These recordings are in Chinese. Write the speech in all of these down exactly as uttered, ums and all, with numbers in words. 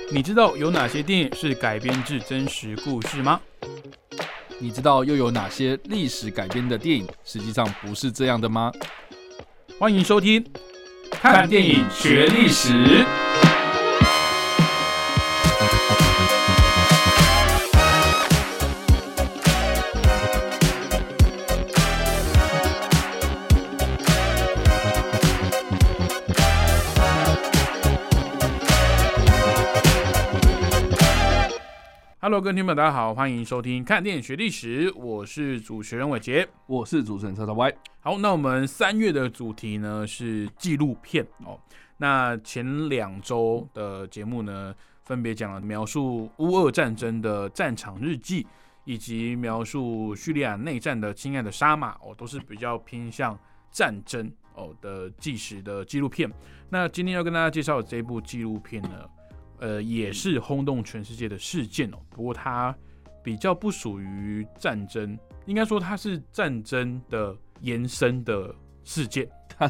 你知道有哪些电影是改编自真实故事吗？ 你知道又有哪些历史改编的电影实际上不是这样的吗？ 欢迎收听看电影学历史。Hello， 各位听众朋友，大家好，欢迎收听看电影学历史，我是主持人伟杰， 我是主持人叉叉 Y。 好，那我们三月的主题呢是纪录片哦。那前两周的节目呢，分别讲了描述乌俄战争的战场日记，以及描述叙利亚内战的亲爱的沙马哦，都是比较偏向战争哦的纪实的纪录片。那今天要跟大家介绍的这部纪录片呢，呃，也是轰动全世界的事件哦。不过它比较不属于战争，应该说它是战争的延伸的事件。 他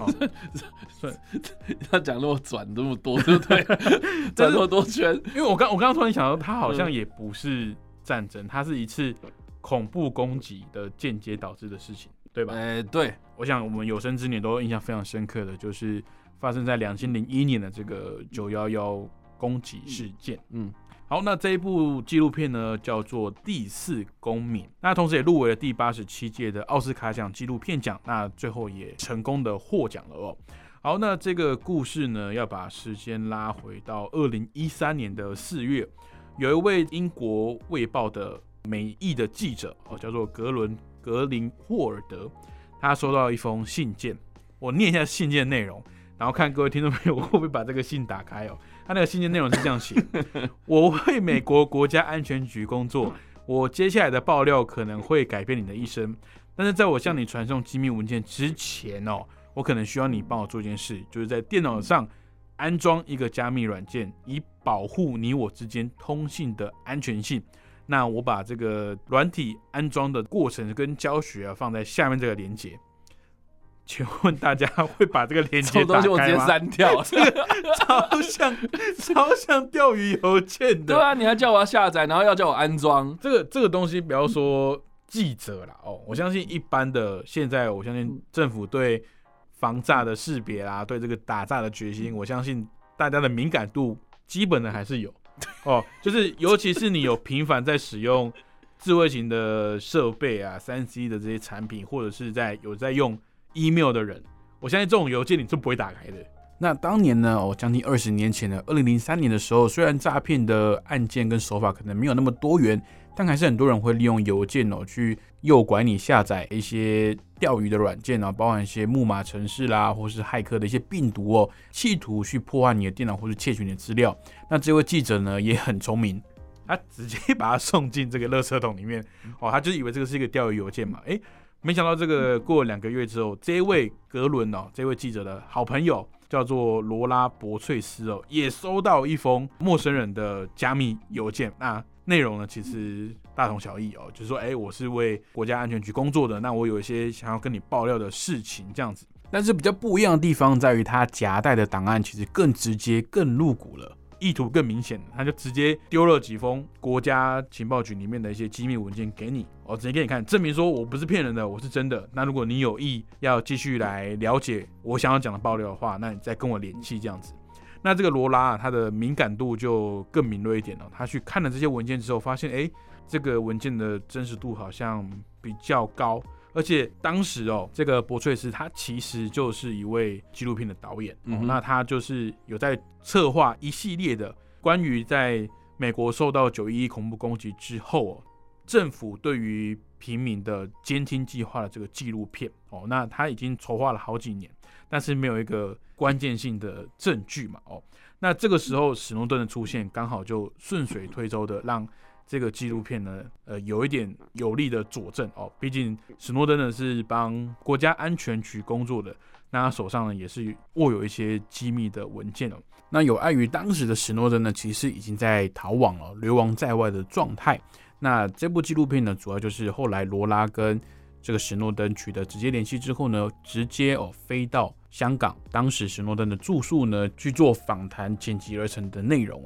他讲那么转那么多，对不对？转那么多圈， 因为我刚我刚刚突然想到，它好像也不是战争，它是一次恐怖攻击的间接导致的事情，对吧？ 哎、欸，对， 我想我们有生之年都印象非常深刻的，就是发生在二零零一年的这个九一一攻击事件。嗯，好，那这一部纪录片呢叫做《第四公民》，那同时也入围了第八十七届的奥斯卡奖纪录片奖，那最后也成功的获奖了哦。好，那这个故事呢，要把时间拉回到二零一三年的四月，有一位英国《卫报》的美裔的记者哦，叫做格伦格林霍尔德，他收到一封信件，我念一下信件内容，然后看各位听众朋友会不会把这个信打开哦。他那个信件内容是这样写：我为美国国家安全局工作，我接下来的爆料可能会改变你的一生。但是在我向你传送机密文件之前哦，我可能需要你帮我做一件事，就是在电脑上安装一个加密软件，以保护你我之间通信的安全性。那我把这个软体安装的过程跟教学啊放在下面这个连结。请问大家会把这个链接打开吗？这种东西我直接删掉， 这个超像超像钓鱼邮件的。 对啊，你还叫我要下载，然后要叫我安装。 这个这个东西，不要说记者啦哦，我相信一般的现在，我相信政府对防诈的识别啦，对这个打诈的决心，我相信大家的敏感度基本的还是有哦。就是尤其是你有频繁在使用智慧型的设备啊、三 C 的这些产品，或者是在有在用email 的人，我相信这种邮件你是不会打开的。那当年呢，哦，将近二十年前的二零零三年的时候，虽然诈骗的案件跟手法可能没有那么多元，但还是很多人会利用邮件哦去诱拐你下载一些钓鱼的软件啊，包含一些木马程式啦，或是骇客的一些病毒哦，企图去破坏你的电脑或是窃取你的资料。那这位记者呢也很聪明，他直接把它送进这个垃圾桶里面哦，他就以为这个是一个钓鱼邮件嘛，哎。没想到这个过了两个月之后，这位格伦哦，这位记者的好朋友叫做罗拉伯翠斯哦，也收到一封陌生人的加密邮件。那内容呢，其实大同小异哦，就是说，哎，我是为国家安全局工作的，那我有一些想要跟你爆料的事情这样子。但是比较不一样的地方在于，他夹带的档案其实更直接、更露骨了。意图更明显，他就直接丢了几封国家情报局里面的一些机密文件给你，我直接给你看，证明说我不是骗人的，我是真的。那如果你有意要继续来了解我想要讲的爆料的话，那你再跟我联系这样子。那这个罗拉、啊、他的敏感度就更敏锐一点了，他去看了这些文件之后，发现哎，这个文件的真实度好像比较高。而且当时哦，这个伯翠斯他其实就是一位纪录片的导演、嗯哦、那他就是有在策划一系列的关于在美国受到九一一恐怖攻击之后、哦、政府对于平民的监听计划的这个纪录片、哦、那他已经筹划了好几年，但是没有一个关键性的证据嘛、哦、那这个时候史诺登的出现刚好就顺水推舟的让这个纪录片呢，呃，有一点有力的佐证哦。毕竟史诺登呢是帮国家安全局工作的，那他手上呢也是握有一些机密的文件哦。那有碍于当时的史诺登呢，其实已经在逃亡了，流亡在外的状态。那这部纪录片呢，主要就是后来罗拉跟这个史诺登取得直接联系之后呢，直接哦飞到香港，当时史诺登的住宿呢去做访谈剪辑而成的内容哦。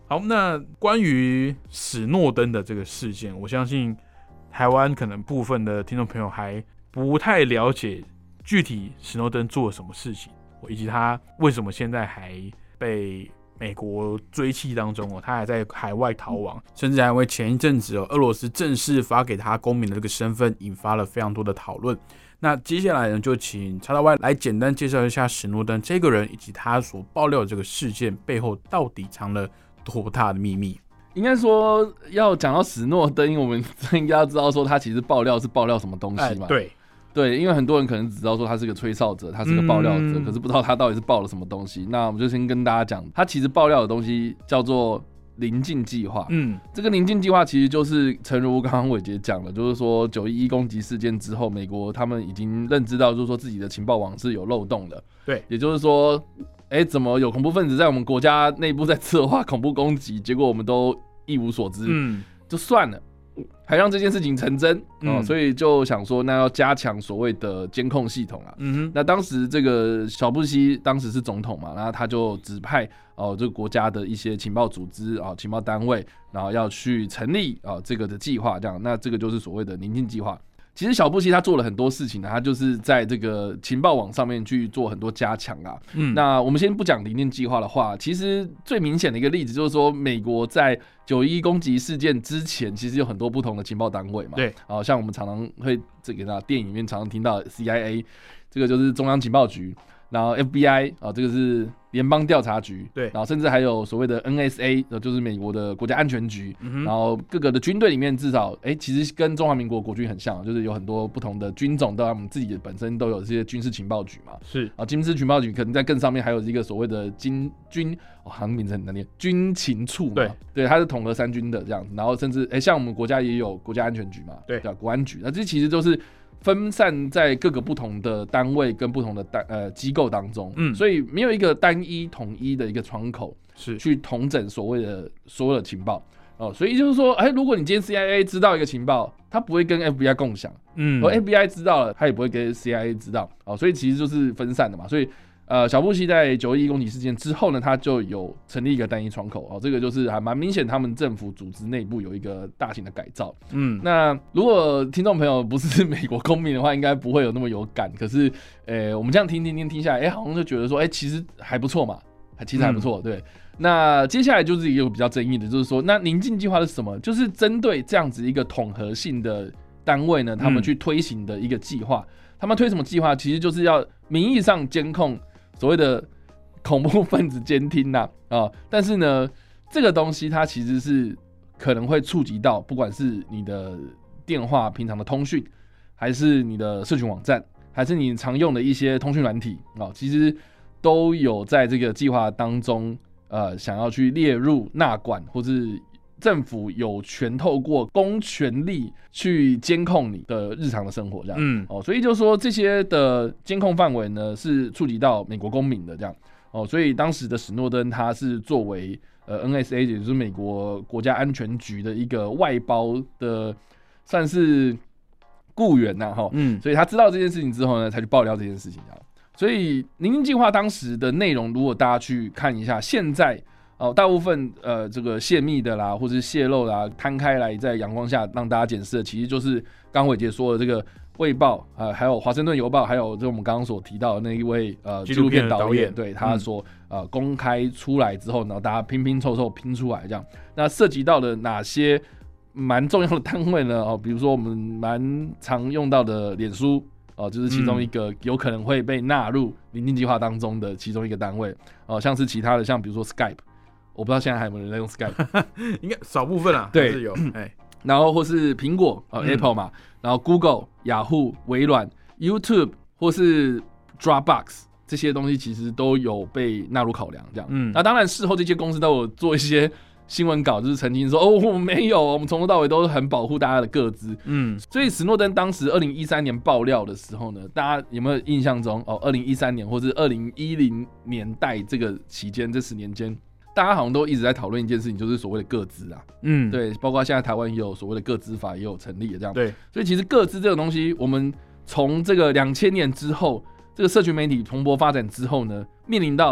好，那关于史诺登的这个事件，我相信台湾可能部分的听众朋友还不太了解具体史诺登做了什么事情，以及他为什么现在还被美国追缉当中哦，他还在海外逃亡，甚至还为前一阵子哦，俄罗斯正式发给他公民的这个身份，引发了非常多的讨论。那接下来呢，就请叉叉 Y 来简单介绍一下史诺登这个人，以及他所爆料的这个事件背后到底藏了多大的秘密。 应该说，要讲到史诺登，我们应该要知道说他其实爆料是爆料什么东西嘛？ 哎、对。 对，因为很多人可能只知道说他是个吹哨者，他是个爆料者， 嗯、 可是不知道他到底是爆了什么东西。那我们就先跟大家讲，他其实爆料的东西叫做临近计划。嗯，这个临近计划其实就是诚如刚刚伟杰讲了，就是说九一一攻击事件之后，美国他们已经认知到，就是说自己的情报网是有漏洞的。 对， 也就是说，哎，怎么有恐怖分子在我们国家内部在策划恐怖攻击，结果我们都一无所知，嗯，就算了。还让这件事情成真、嗯哦、所以就想说，那要加强所谓的监控系统啊。嗯哼，那当时这个小布希当时是总统嘛，然后他就指派哦这个国家的一些情报组织啊、哦、情报单位，然后要去成立啊、哦、这个的计划，这样，那这个就是所谓的宁静计划。其实小布希他做了很多事情呢，他就是在这个情报网上面去做很多加强啊。嗯，那我们先不讲宁静计划的话，其实最明显的一个例子就是说，美国在九一一攻击事件之前，其实有很多不同的情报单位嘛。 对， 啊，像我们常常会这个电影里面常常听到的 C I A， 这个就是中央情报局。然后 F B I 啊，这个是联邦调查局， 对， 然后甚至还有所谓的 N S A， 就是美国的国家安全局，嗯、然后各个的军队里面至少，哎，其实跟中华民国国军很像，就是有很多不同的军种，到他们自己本身都有这些军事情报局嘛， 是啊，军事情报局可能在更上面还有一个所谓的军军，哦，好像名字很难念，军情处嘛， 对， 对，它是统合三军的这样子，然后甚至哎，像我们国家也有国家安全局嘛， 对， 对，国安局，那这其实都是分散在各个不同的单位跟不同的单呃机构当中，嗯，所以没有一个单一统一的一个窗口是去统整所谓的所有的情报哦，所以就是说，哎，如果你今天 C I A 知道一个情报，他不会跟 F B I 共享，嗯，而 F B I 知道了，他也不会跟 C I A 知道，哦，所以其实就是分散的嘛，所以。呃，小布希在九一一攻击事件之后呢，他就有成立一个单一窗口哦，这个就是还蛮明显，他们政府组织内部有一个大型的改造。嗯，那如果听众朋友不是美国公民的话，应该不会有那么有感。可是，呃，我们这样听听听听下来，哎、欸，好像就觉得说，哎、欸，其实还不错嘛，其实还不错。嗯、对，那接下来就是一个比较争议的，就是说，那宁静计划是什么？就是针对这样子一个统合性的单位呢，他们去推行的一个计划。嗯、他们推什么计划？其实就是要名义上监控。所谓的恐怖分子监听呐、啊哦，但是呢，这个东西它其实是可能会触及到，不管是你的电话平常的通讯，还是你的社群网站，还是你常用的一些通讯软体啊、哦，其实都有在这个计划当中，呃，想要去列入纳管，或是政府有权透过公权力去监控你的日常的生活，这样，嗯，哦，所以就说这些的监控范围呢是触及到美国公民的这样，哦，所以当时的史诺登他是作为呃 N S A， 也就是美国国家安全局的一个外包的，算是雇员呐，哈，嗯，所以他知道这件事情之后呢，才去爆料这件事情，这样，所以宁静计划当时的内容，如果大家去看一下，现在。哦，大部分呃这个泄密的啦，或是泄露啦，摊开来在阳光下让大家检视的，其实就是刚伟杰说的这个《卫报》呃，还有《华盛顿邮报》，还有就我们刚刚所提到的那一位呃纪录片导演，对他所、嗯、呃公开出来之后，然后大家拼拼凑凑拼出来这样，那涉及到的哪些蛮重要的单位呢？哦，比如说我们蛮常用到的脸书。哦，就是其中一个有可能会被纳入宁静计划当中的其中一个单位。哦，像是其他的，像比如说 Skype。我不知道现在还有没有人在用 Skype， 应该少部分啦，对，还是有。 然后或是苹果、呃嗯、Apple 嘛，然后 Google、雅虎、微软、YouTube 或是 Dropbox 这些东西，其实都有被纳入考量。这样，嗯，那当然事后这些公司都有做一些新闻稿，就是澄清说，哦，我们没有，我们从头到尾都很保护大家的个资。嗯，所以史诺登当时二零一三年爆料的时候呢，大家有没有印象中？哦，二零一三年或是二零一零年代这个期间，这十年间。大家好像都一直在讨论一件事情，就是所谓的个资啊，嗯，对，包括现在台湾也有所谓的个资法，也有成立的这样， 对， 所以其实个资这个东西，我们从这个两千年之后，这个社群媒体蓬勃发展之后呢，面临到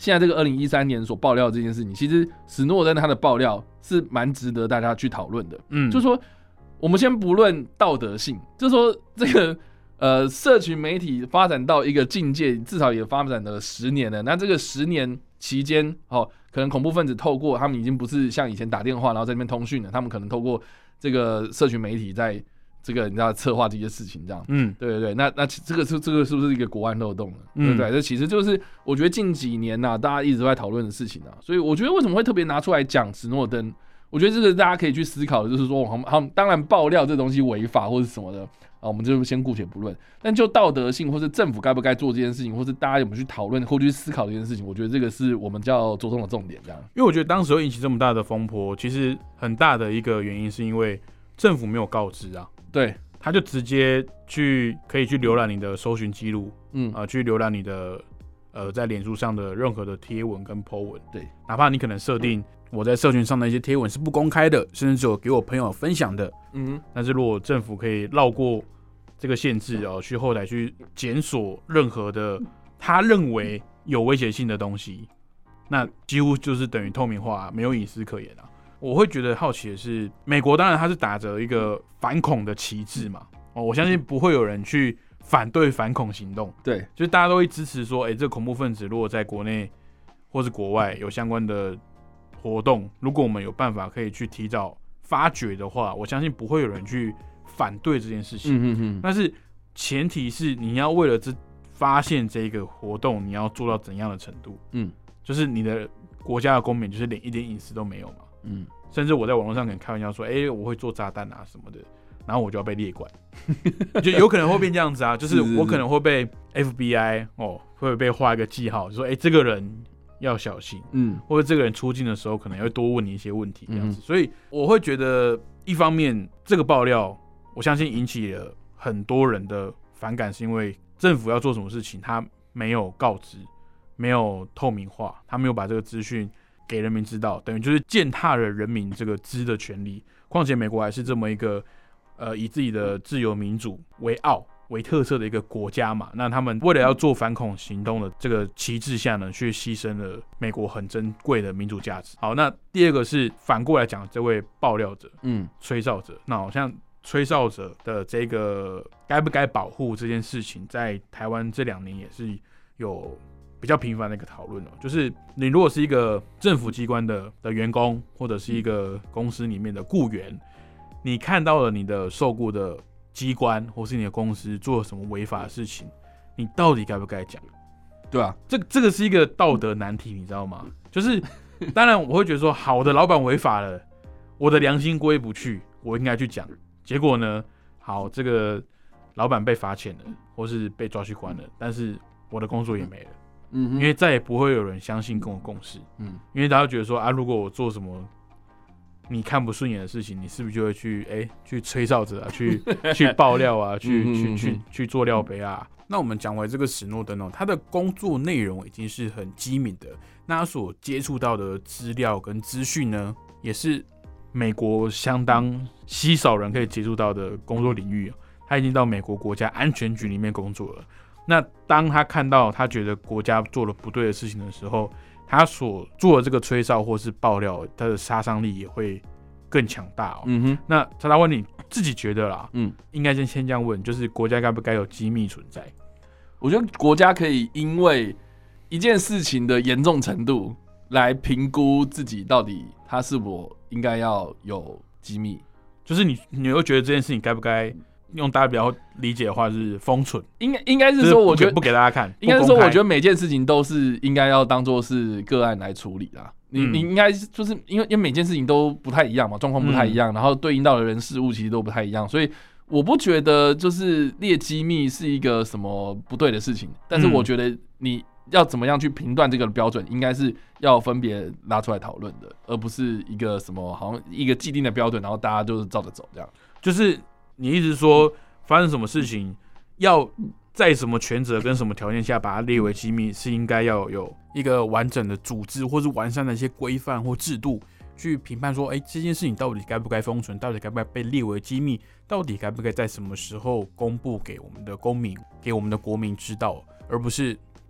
现在这个二零一三年所爆料的这件事情，其实史诺登他的爆料是蛮值得大家去讨论的。嗯，就是说我们先不论道德性，就是说这个呃社群媒体发展到一个境界，至少也发展了十年了。那这个十年期间，哦，可能恐怖分子透过他们已经不是像以前打电话然后在那边通讯了，他们可能透过这个社群媒体在这个你知道策划这些事情这样。嗯，对对对，那那这个是这个是不是一个国安漏洞呢？嗯、对不对？这其实就是我觉得近几年呐、啊，大家一直都在讨论的事情啊。所以我觉得为什么会特别拿出来讲史诺登？我觉得这个大家可以去思考的，就是说，他们当然爆料这东西违法或是什么的啊，我们就先姑且不论。但就道德性，或是政府该不该做这件事情，或是大家有没有去讨论或去思考这件事情，我觉得这个是我们叫着重的重点。这样， 因为我觉得当时会引起这么大的风波，其实很大的一个原因是因为政府没有告知啊。 对， 他就直接去可以去浏览你的搜寻记录，嗯啊、呃，去浏览你的呃在脸书上的任何的贴文跟 po 文。 对， 哪怕你可能设定。我在社群上的一些贴文是不公开的，甚至只有给我朋友分享的。嗯，但是如果政府可以绕过这个限制哦，去后台去检索任何的他认为有威胁性的东西，那几乎就是等于透明化，没有隐私可言啊。我会觉得好奇的是，美国当然它是打着一个反恐的旗帜嘛，哦，我相信不会有人去反对反恐行动。 对， 就是大家都会支持说，哎、欸，这个恐怖分子如果在国内或是国外有相关的活动，如果我们有办法可以去提早发掘的话，我相信不会有人去反对这件事情。嗯嗯但是前提是你要为了这发现这个活动，你要做到怎样的程度？嗯，就是你的国家的公民就是连一点隐私都没有嘛。嗯，甚至我在网络上可能开玩笑说，哎、欸，我会做炸弹啊什么的，然后我就要被列管，就有可能会变这样子啊，就是我可能会被 F B I 哦，会被画一个记号，就说哎、欸，这个人。要小心，嗯，或者这个人出境的时候，可能要多问你一些问题，这样子。嗯、所以我会觉得，一方面这个爆料，我相信引起了很多人的反感，是因为政府要做什么事情，他没有告知，没有透明化，他没有把这个资讯给人民知道，等于就是践踏了人民这个知的权利。况且美国还是这么一个呃以自己的自由民主为傲。为特色的一个国家嘛，那他们为了要做反恐行动的这个旗帜下呢，却牺牲了美国很珍贵的民主价值。好，那第二个是反过来讲，这位爆料者，嗯，吹哨者，那好像吹哨者的这个该不该保护这件事情，在台湾这两年也是有比较频繁的一个讨论哦。就是你如果是一个政府机关的的员工，或者是一个公司里面的雇员，你看到了你的受雇的机关或是你的公司做了什么违法的事情，你到底该不该讲？ 对啊， 这这个是一个道德难题，你知道吗？就是当然我会觉得说，好的老板违法了，我的良心过意不去，我应该去讲。结果呢，好，这个老板被罚钱了，或是被抓去关了，但是我的工作也没了，嗯，因为再也不会有人相信跟我共事，嗯，因为大家觉得说啊，如果我做什么你看不顺眼的事情，你是不是就会去哎、欸、去吹哨子啊，去去爆料啊，去去去去做料杯啊？那我们讲回这个史诺登哦，他的工作内容已经是很机敏的，那他所接触到的资料跟资讯呢，也是美国相当稀少人可以接触到的工作领域。他已经到美国国家安全局里面工作了。那当他看到他觉得国家做了不对的事情的时候，他所做的这个吹哨或是爆料，他的杀伤力也会更强大哦。嗯哼，那查达问你自己觉得啦，嗯，应该先先这样问，就是国家该不该有机密存在？ 我觉得国家可以因为一件事情的严重程度来评估自己到底他是否应该要有机密， 就是你你会觉得这件事情该不该？用大家比较理解的话是封存， 应该应该是说，我觉得不给大家看， 应该是说，我觉得每件事情都是应该要当做是个案来处理啦。你、嗯、你应该就是因为因为每件事情都不太一样嘛，状况不太一样、嗯，然后对应到的人事物其实都不太一样，所以我不觉得就是列机密是一个什么不对的事情，但是我觉得你要怎么样去评断这个标准，应该是要分别拉出来讨论的，而不是一个什么好像一个既定的标准，然后大家就是照着走这样， 就是。你一直说发生什么事情，要在什么权责跟什么条件下把它列为机密，是应该要有一个完整的组织或是完善的一些规范或制度去评判说，哎、欸，这件事情到底该不该封存，到底该不该被列为机密，到底该不该在什么时候公布给我们的公民、给我们的国民知道，而不是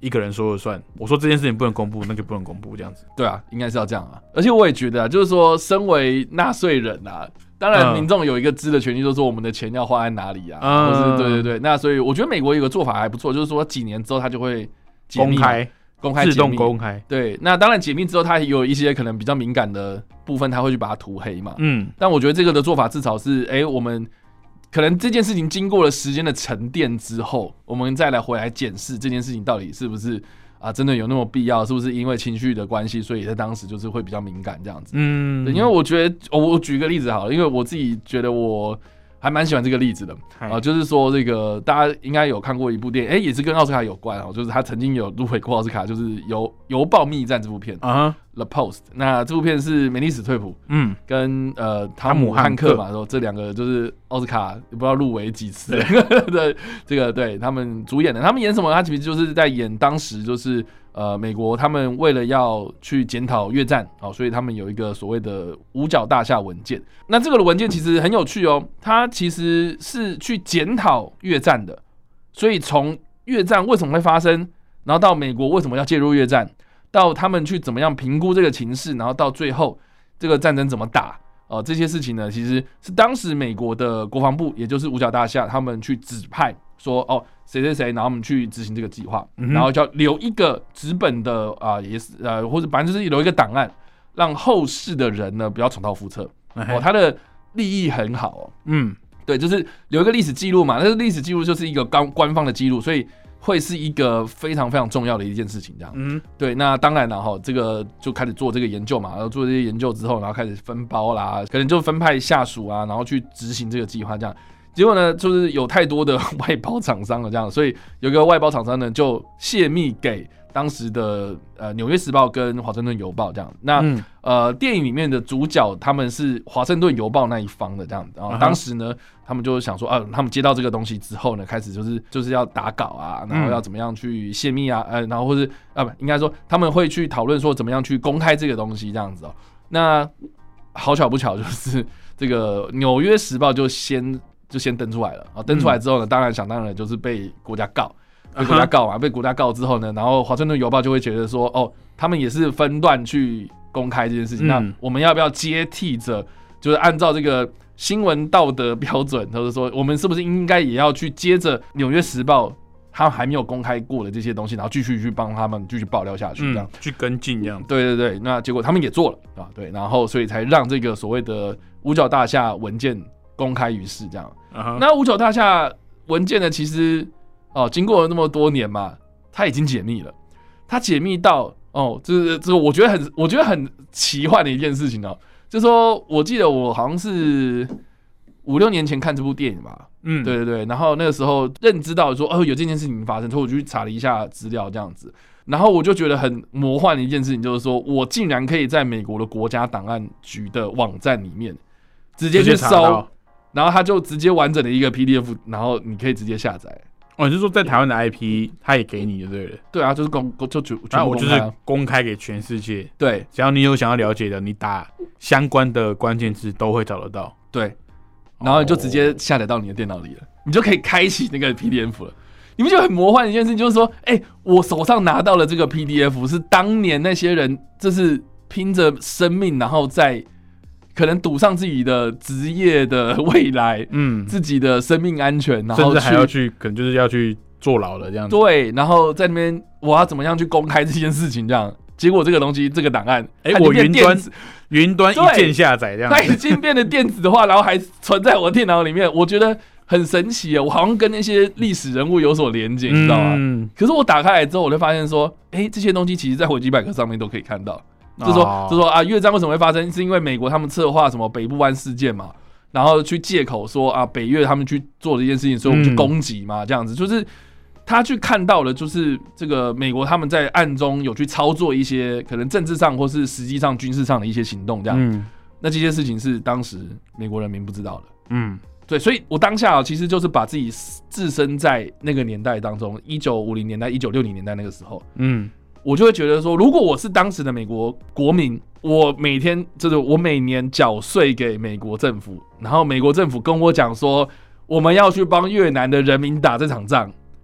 一个人说了算。我说这件事情不能公布，那就不能公布，这样子。 对啊，应该是要这样啊。而且我也觉得啊，就是说，身为纳税人啊，当然民众有一个知的权利，就是说我们的钱要花在哪里啊，嗯、或是对对对。那所以我觉得美国有个做法还不错，就是说几年之后他就会公开。 公开自动公开， 对，那当然解密之后，它有一些可能比较敏感的部分，它会去把它涂黑嘛。嗯，但我觉得这个的做法至少是，哎、欸，我们可能这件事情经过了时间的沉淀之后，我们再来回来检视这件事情到底是不是啊真的有那么必要，是不是因为情绪的关系，所以在当时就是会比较敏感这样子。嗯，因为我觉得，我举个例子好了，因为我自己觉得我还蛮喜欢这个例子的啊，就是说这个大家应该有看过一部电影，哎、欸，也是跟奥斯卡有关哦，就是他曾经有入围过奥斯卡，就是《邮邮报密战》这部片啊、uh huh ，The Post。那这部片是梅丽史翠普，嗯，跟呃汤姆汉克嘛，说这两个就是奥斯卡也不知道入围几次的这个对他们主演的，他们演什么？他其实就是在演当时就是呃美国他们为了要去检讨越战哦，所以他们有一个所谓的五角大厦文件。那这个文件其实很有趣哦，它其实是去检讨越战的，所以从越战为什么会发生，然后到美国为什么要介入越战，到他们去怎么样评估这个情势，然后到最后这个战争怎么打，呃，这些事情呢，其实是当时美国的国防部，也就是五角大厦，他们去指派说，哦，谁谁谁，然后我们去执行这个计划，嗯、然后就要留一个纸本的啊、呃，也是呃，或者反正就是留一个档案，让后世的人呢不要重蹈覆辙。哦，他的立意很好哦，嗯，对，就是留一个历史记录嘛，那个历史记录就是一个官官方的记录，所以会是一个非常非常重要的一件事情，这样，嗯，对，那当然了哈，这个就开始做这个研究嘛，然后做这些研究之后，然后开始分包啦，可能就分派下属啊，然后去执行这个计划，这样，结果呢，就是有太多的外包厂商了，这样，所以有一个外包厂商呢就泄密给当时的呃《纽约时报》跟《华盛顿邮报》这样，那、嗯、呃电影里面的主角他们是《华盛顿邮报》那一方的这样，然后当时呢，他们就想说啊，他们接到这个东西之后呢，开始就是就是要打稿啊，然后要怎么样去泄密啊，呃，然后或是啊不，应该说他们会去讨论说怎么样去公开这个东西这样子哦。那好巧不巧，就是这个《纽约时报》就先就先登出来了啊，登出来之后呢，当然想当然就是被国家告。被国家告嘛，被国家告之后呢，然后华盛顿邮报就会觉得说，哦，他们也是分段去公开这件事情，嗯、那我们要不要接替着，就是按照这个新闻道德标准，或者说我们是不是应该也要去接着《纽约时报》他还没有公开过的这些东西，然后继续去帮他们继续爆料下去，这样、嗯、 去跟进这样。 对对对，那结果他们也做了啊，对，然后所以才让这个所谓的五角大厦文件公开于世，这样。Uh-huh. 那五角大厦文件呢，其实。哦，经过了那么多年嘛，他已经解密了。他解密到哦，这这我觉得很，我觉得很奇幻的一件事情哦。就是说我记得我好像是五六年前看这部电影吧，嗯，对对对。然后那个时候认知到说，哦，有这件事情发生，所以我就去查了一下资料，这样子。然后我就觉得很魔幻的一件事情，就是说我竟然可以在美国的国家档案局的网站里面直接去搜，然后他就直接完整的一个 P D F， 然后你可以直接下载。 哦，你是说在台湾的 I P， 他也给你就对了。 对啊，就是公就全部公开、啊， 我就是公开给全世界。 对， 只要你有想要了解的，你打相关的关键字都会找得到。 对，然后你就直接下载到你的电脑里了，你就可以开启那个 P D F 了。你们觉得很魔幻的一件事情，就是说，哎、欸，我手上拿到了这个 P D F， 是当年那些人就是拼着生命，然后在。可能赌上自己的职业的未来，嗯，自己的生命安全，然后甚至还要去，可能就是要去坐牢了这样子。 对，然后在那边我要怎么样去公开这件事情？这样，结果这个东西，这个档案， 哎、欸，我云端云端一键下载这样子， 它已经变得电子化，然后还存在我的电脑里面，我觉得很神奇啊！我好像跟那些历史人物有所连接，你知道吗？嗯。可是我打开来之后，我就发现说，哎、欸，这些东西其实在维基百科上面都可以看到。就说，就说啊，越战为什么会发生？是因为美国他们策划什么北部湾事件嘛，然后去借口说啊，北越他们去做这件事情，所以我们去攻击嘛，这样子，就是他去看到了，就是这个美国他们在暗中有去操作一些可能政治上或是实际上军事上的一些行动，这样。嗯、那这些事情是当时美国人民不知道的。嗯，对，所以我当下、啊、其实就是把自己置身在那个年代当中，一九五零年代、一九六零年代那个时候。嗯。我就会觉得说，如果我是当时的美国国民，我每天就是我每年缴税给美国政府，然后美国政府跟我讲说，我们要去帮越南的人民打这场仗，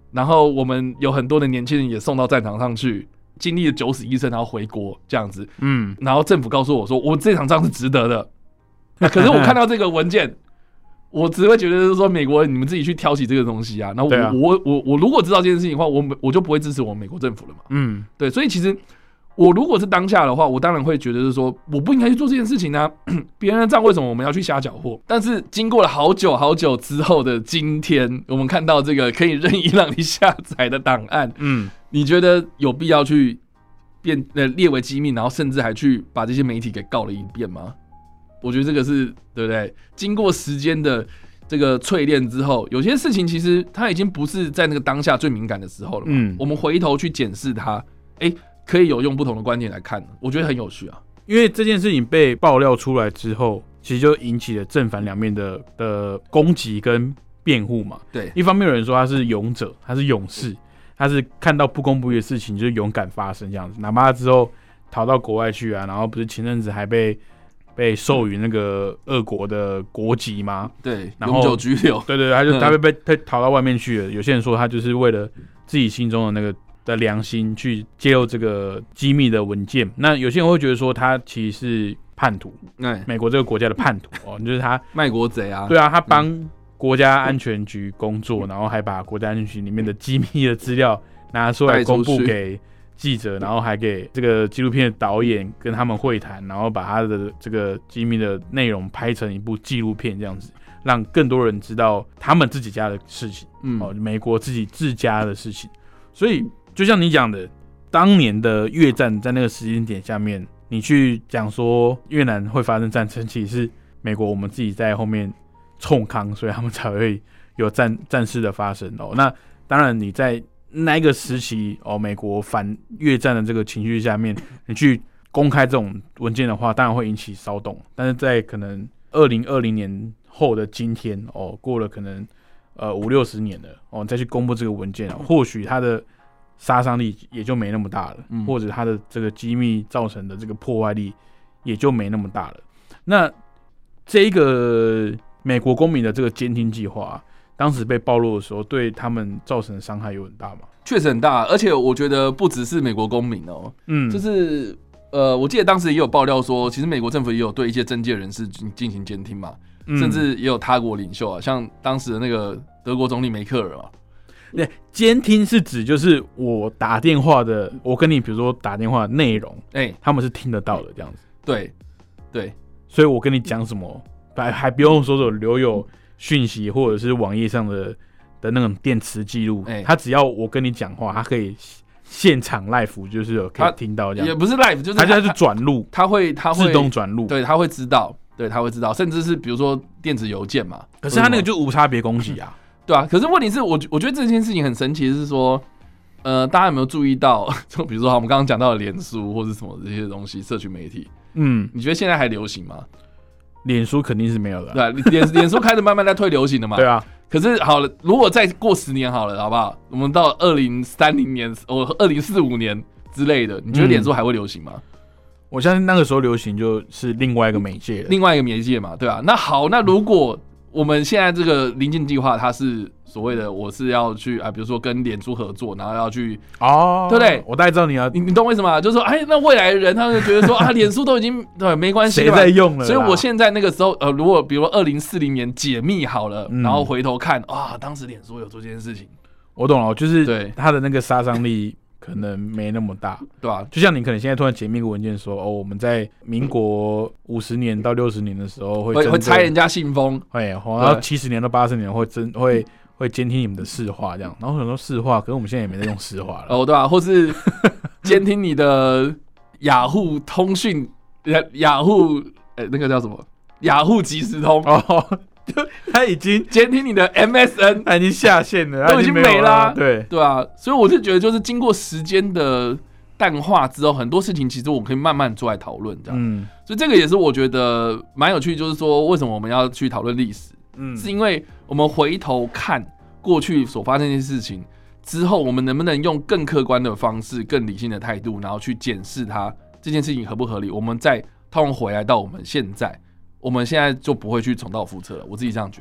然后我们有很多的年轻人也送到战场上去，经历了九死一生，然后回国这样子。嗯，然后政府告诉我说，我这场仗是值得的。那可是我看到这个文件，我只会觉得是说，美国人你们自己去挑起这个东西啊。然后我、啊、我我我如果知道这件事情的话，我我就不会支持我们美国政府了嘛。嗯，对，所以其实我如果是当下的话，我当然会觉得是说，我不应该去做这件事情啊。别人的账为什么我们要去瞎缴获？但是经过了好久好久之后的今天，我们看到这个可以任意让你下载的档案，嗯，你觉得有必要去变呃列为机密，然后甚至还去把这些媒体给告了一遍吗？我觉得这个是对不对？经过时间的这个淬炼之后，有些事情其实它已经不是在那个当下最敏感的时候了嘛。嗯，我们回头去检视它，哎、欸，可以有用不同的观点来看，我觉得很有趣啊。 因为这件事情被爆料出来之后，其实就引起了正反两面的的攻击跟辩护嘛。 对， 一方面有人说他是勇者，他是勇士，他是看到不公不义的事情就勇敢发生这样子，哪怕他之后逃到国外去啊，然后不是前阵子还被。被授予那个俄国的国籍吗？ 对，永久居留。 对对对，他就他被被被逃到外面去了。有些人说他就是为了自己心中的那个的良心去揭露这个机密的文件。那有些人会觉得说他其实是叛徒， 欸、 美国这个国家的叛徒哦，就是他卖国贼啊。 对啊，他帮国家安全局工作，然后还把国家安全局里面的机密的资料拿出来公布给记者，然后还给这个纪录片的导演跟他们会谈，然后把他的这个机密的内容拍成一部纪录片，这样子让更多人知道他们自己家的事情，嗯，哦，美国自己自家的事情。所以就像你讲的，当年的越战在那个时间点下面，你去讲说越南会发生战争，其实是美国我们自己在后面冲康，所以他们才会有战战事的发生哦。那当然你在那一个时期哦，美国反越战的这个情绪下面，你去公开这种文件的话，当然会引起骚动。但是在可能二零二零年后的今天哦，过了可能呃五六十年了哦，再去公布这个文件，或许它的杀伤力也就没那么大了，嗯、或者它的这个机密造成的这个破坏力也就没那么大了。那这一个美国公民的这个监听计划、啊。当时被暴露的时候，对他们造成的伤害有很大吗？ 确实很大，而且我觉得不只是美国公民哦、喔，嗯，就是呃，我记得当时也有爆料说，其实美国政府也有对一些政界人士进行监听嘛，嗯、甚至也有他国领袖啊，像当时的那个德国总理梅克尔嘛。 对，监听是指就是我打电话的，我跟你比如说打电话的内容，哎、欸，他们是听得到的这样子。 对，对， 所以我跟你讲什么，还还不用说说留有讯息或者是网页上的的那种电磁记录，欸、他只要我跟你讲话，他可以现场 live 就是有可以听到这样， 也不是 live， 就是他现在是转录， 他会他会自动转录， 对，他会知道，对，他会知道，甚至是比如说电子邮件嘛， 可是他那个就无差别攻击啊， 对啊，可是问题是我我觉得这件事情很神奇的是说，呃，大家有没有注意到，就比如说我们刚刚讲到的脸书或是什么这些东西，社群媒体，嗯，你觉得现在还流行吗？ 脸书肯定是没有的、 啊，对，脸脸书开始慢慢在退流行了嘛。 对啊， 可是好了，如果再过十年好了，好不好？我们到二零三零年，或二零四五年之类的，你觉得脸书还会流行吗？ 嗯、我相信那个时候流行就是另外一个媒介了， 另外一个媒介嘛，对啊。那好，那如果我们现在这个临近计划，它是所谓的我是要去啊，比如说跟脸书合作，然后要去哦， 对不对？ 我大概知道你要， 你你懂为什么？就是说，哎，那未来的人他们就觉得说啊，脸书都已经对没关系了， 谁在用了？ 所以我现在那个时候，呃，如果比如二零四零年解密好了，嗯、然后回头看啊，当时脸书有做这件事情， 我懂了，就是对它的那个杀伤力。可能没那么大， 对吧、啊？ 就像你可能现在突然解密一个文件说，哦，我们在民国五十年到六十年的时候会会拆人家信封， 哎，然后七十年到八十年会真会会监听你们的市话这样，然后很多市话，可是我们现在也没在用市话了， 哦，对啊，或是监听你的雅虎通讯，雅虎哎那个叫什么？雅虎即时通哦。 他已经监听你的 M S N， 他已经下线了， 都已经没了、啊。 对对啊，所以我是觉得，就是经过时间的淡化之后，很多事情其实我可以慢慢做来讨论，这样。嗯，所以这个也是我觉得蛮有趣，就是说为什么我们要去讨论历史？嗯，是因为我们回头看过去所发生的事情之后，我们能不能用更客观的方式、更理性的态度，然后去检视它这件事情合不合理？我们再套用回来到我们现在。我们现在就不会去重蹈覆辙了，我自己这样觉得啦。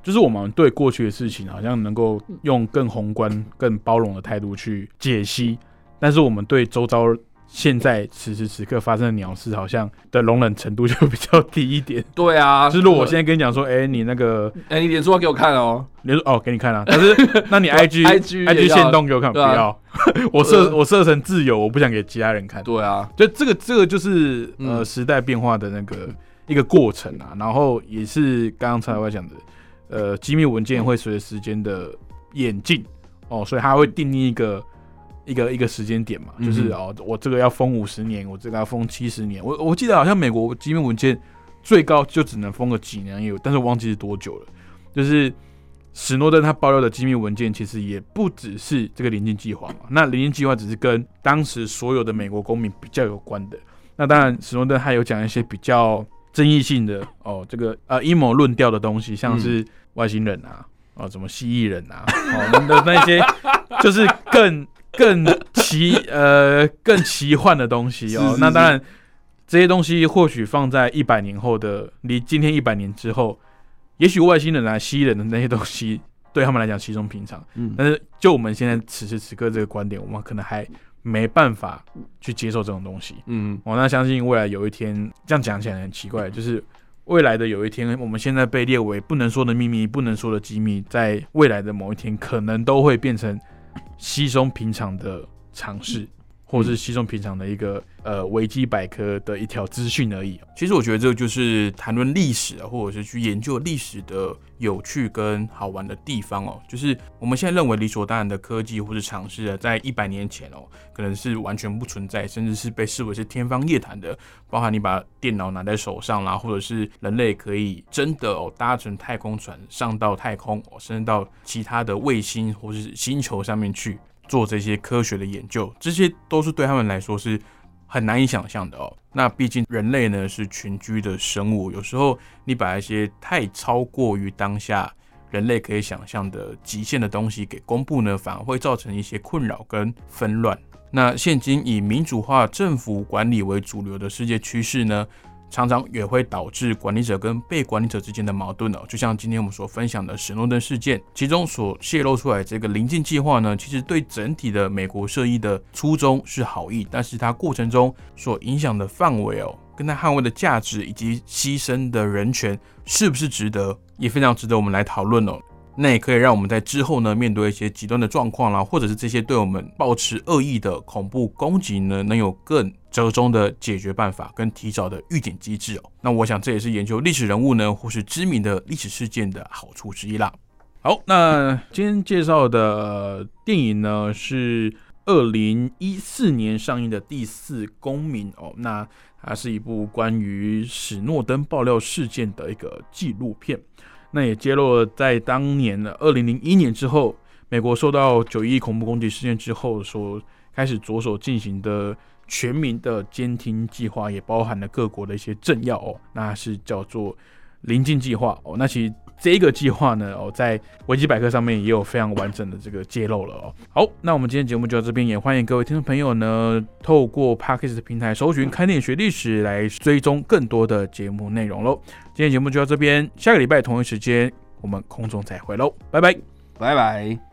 就是我们对过去的事情好像能够用更宏观、更包容的态度去解析，但是我们对周遭现在此时此刻发生的鸟事，好像的容忍程度就比较低一点。 对啊， 就是如果我现在跟你讲说，哎、欸，你那个， 哎、欸，你脸书要给我看哦， 脸书哦，给你看啊。但是，那你 I G IG I G 限动给我看， 啊、 不要。我设我设成自由，我不想给其他人看。 对啊， 就这个这个就是呃、嗯、时代变化的那个一个过程啊。然后也是刚刚蔡老板讲的，呃，机密文件会随着时间的演进哦，所以它会定义一个。一个一个时间点嘛，就是、嗯、哦，我这个要封五十年，我这个要封七十年。我我记得好像美国机密文件最高就只能封个几年有，但是我忘记是多久了。就是史诺登他爆料的机密文件，其实也不只是这个临近计划嘛。那临近计划只是跟当时所有的美国公民比较有关的。那当然，史诺登还有讲一些比较争议性的哦，这个呃阴谋论调的东西，像是外星人啊，哦，什么蜥蜴人啊，哦的那些，就是更。更奇呃更奇幻的东西哦，是是是那当然这些东西或许放在一百年后的离今天一百年之后，也许外星人啊、蜥蜴人的那些东西对他们来讲稀松平常，嗯，但是就我们现在此时此刻这个观点，我们可能还没办法去接受这种东西，嗯，我、哦、那相信未来有一天，这样讲起来很奇怪，就是未来的有一天，我们现在被列为不能说的秘密、不能说的机密，在未来的某一天，可能都会变成。稀松平常的常识，或是稀松平常的一个呃维基百科的一条资讯而已。 其实我觉得这就是谈论历史啊，或者是去研究历史的有趣跟好玩的地方哦。就是我们现在认为理所当然的科技或是常识啊，在一百年前哦，可能是完全不存在，甚至是被视为是天方夜谭的。包含你把电脑拿在手上啦，或者是人类可以真的哦搭乘太空船上到太空，哦，甚至到其他的卫星或是星球上面去做这些科学的研究，这些都是对他们来说是很难以想象的哦。那毕竟人类呢是群居的生物，有时候你把一些太超过于当下人类可以想象的极限的东西给公布呢，反而会造成一些困扰跟纷乱。那现今以民主化政府管理为主流的世界趋势呢，常常也会导致管理者跟被管理者之间的矛盾哦。就像今天我们所分享的史诺登事件，其中所泄露出来这个临近计划呢，其实对整体的美国设议的初衷是好意，但是它过程中所影响的范围哦，跟它捍卫的价值以及牺牲的人权是不是值得，也非常值得我们来讨论哦。那也可以让我们在之后呢，面对一些极端的状况啦，或者是这些对我们抱持恶意的恐怖攻击呢，能有更折中的解决办法跟提早的预警机制哦。那我想这也是研究历史人物呢，或是知名的历史事件的好处之一啦。 好，那今天介绍的电影呢是二零一四年上映的《第四公民》哦，那它是一部关于史诺登爆料事件的一个纪录片。那也揭露了在当年的二零零一年之后，美国受到九一一恐怖攻击事件之后所开始着手进行的全民的监听计划，也包含了各国的一些政要哦，那是叫做临近计划哦。那其实这个计划呢，哦，在维基百科上面也有非常完整的这个揭露了哦。好，那我们今天节目就到这边，也欢迎各位听众朋友呢，透过 Podcast 的平台搜寻看电影学历史来追踪更多的节目内容喽。今天节目就到这边，下个礼拜同一时间我们空中再会喽，拜拜， 拜拜。